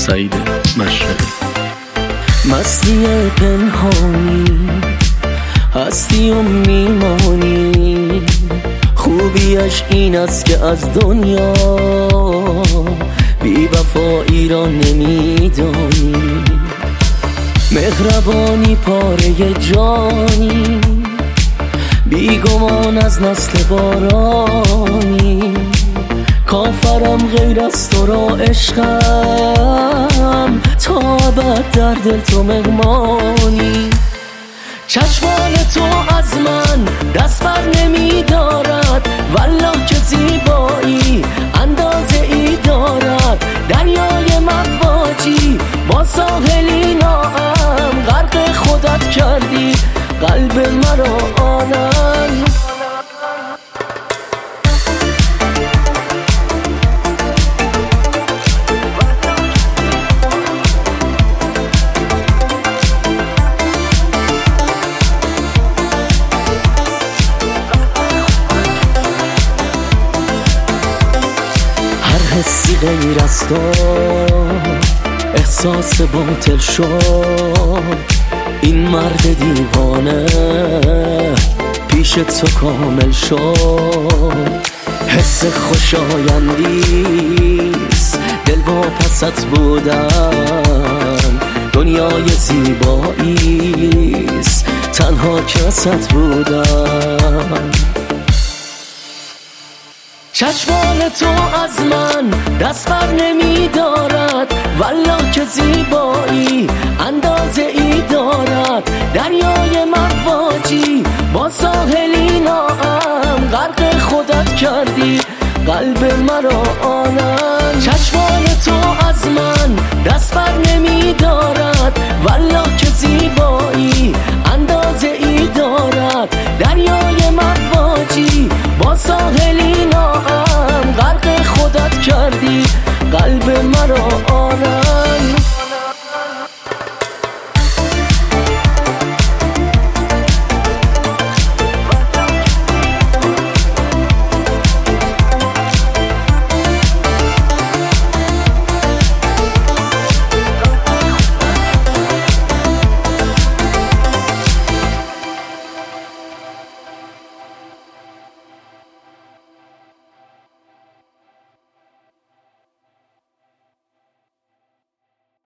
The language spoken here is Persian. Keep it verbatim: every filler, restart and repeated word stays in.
سعید مشرقی. مستی پنهانی هستی و میمانی، خوبیش این است که از دنیا بی وفایی را نمیدانی. مهربانی پاره جانی، بیگمان از نسل بارانی. کافرم غیر از تو را عشقم، تا ابد در دل تو مهمانی. چشمان تو از من دست بر نمی دارد، والله که زیبایی اندازه ای دارد. دریای مواجی با ساحلی ناام، غرق خودت کردی قلب مرا آنن. حسی غیر از تو احساس باطل شد، این مرد دیوانه پیش تو کامل شد. حس خوشایندیست دل واپست بودن، دنیای زیباییست تنها کست بودن. چشمان تو از من دست بر نمی دارد، والله که زیبایی اندازه ای دارد. دریای مواجی با ساحلی ناام، غرق خودت کردی قلب مرا آنن. چشمان تو از من دست بر نمی دارد، والله که زیبایی